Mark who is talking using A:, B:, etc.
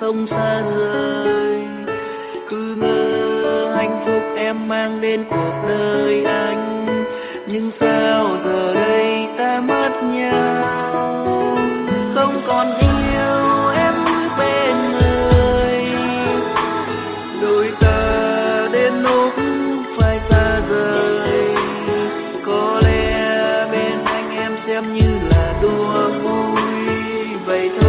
A: không xa rời. Cứ ngỡ hạnh phúc em mang đến cuộc đời anh, nhưng sao giờ đây ta mất nhau. Không còn yêu em bên người, đôi ta đến lúc phải xa rời. Có lẽ bên anh em xem như là đùa vui vậy thôi.